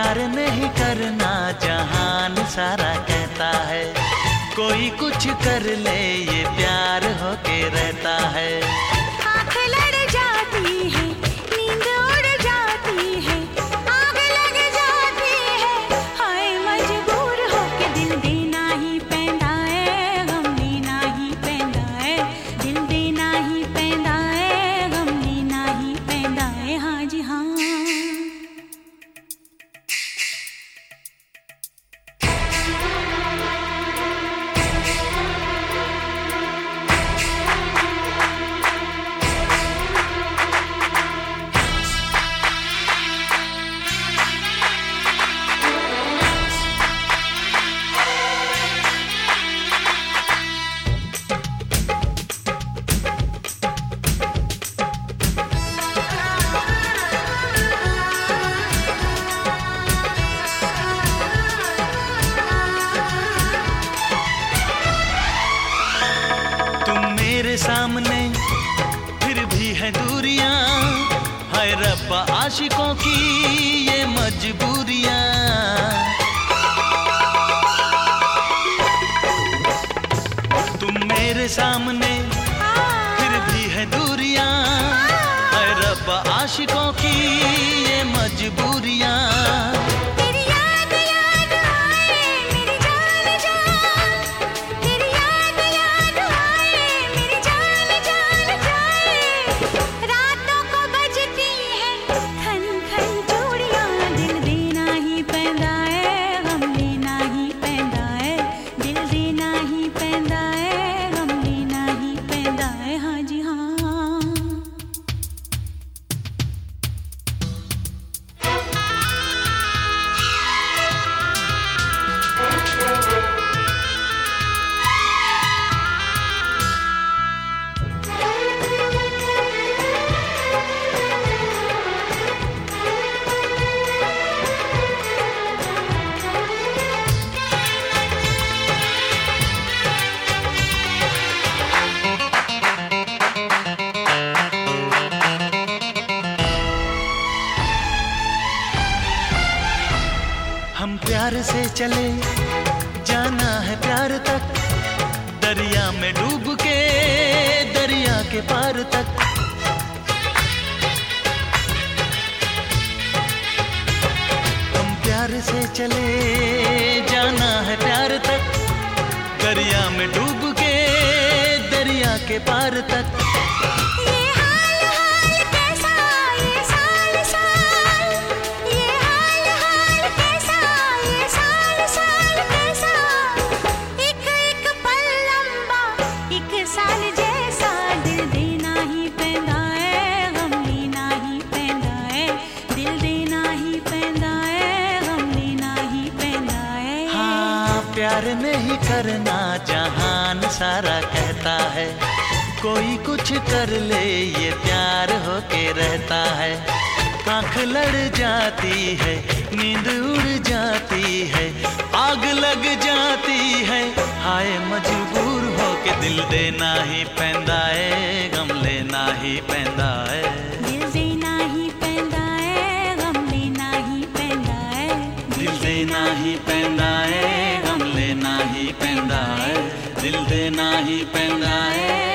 प्यार नहीं करना जहान सारा कहता है, कोई कुछ कर ले ये प्यार होके रहता है। आँख लड़ जाती है, नींद उड़ जाती है, आग लग जाती है, हाय मजबूर होके दिल देना ही पैंदा है, गम लेना ही पैंदा है, दिल देना ही पैंदा है, गम लेना ही पैंदा है, हाँ जी हाँ। मेरे सामने फिर भी है दूरियां, हाय रब्बा आशिकों की ये मजबूरियां। तुम मेरे सामने फिर भी है दूरियां, हाय रब्बा आशिकों की ये मजबूरियां। हम प्यार से चले जाना है प्यार तक, दरिया में डूब के दरिया के पार तक। हम प्यार से चले जाना है प्यार तक, दरिया में डूब के दरिया के पार तक। प्यार नहीं करना जहान सारा कहता है, कोई कुछ कर ले ये प्यार होके रहता है। आँख लड़ जाती है, नींद उड़ जाती है, आग लग जाती है, हाय मजबूर होके दिल देना ही पैंदा है, गम लेना ही पैंदा है। दिल देना ही पैंदा है, गम लेना ही पैंदा है, दिल देना ही पैंदा है, गम लेना ही पैंदा है, दिल देना ही पैंदा है।